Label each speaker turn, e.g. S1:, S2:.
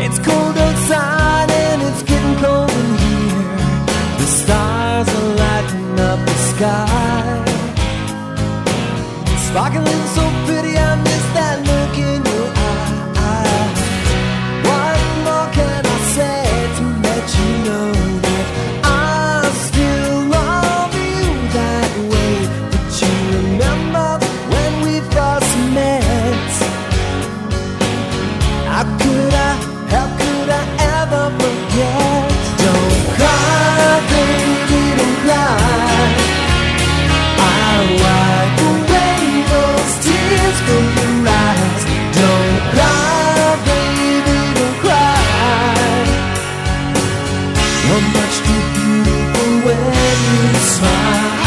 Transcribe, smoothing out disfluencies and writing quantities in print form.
S1: It's cold outside and it's getting cold in here. The stars are lighting up the sky, sparkling so pretty. I miss that look in your eye. What more can I say to let you know that I still love you that way? But you remember when we first met? How could I ever forget? Don't cry, baby, don't cry. I'll wipe away those tears from your eyes. Don't cry, baby, don't cry. You're much too beautiful when you smile.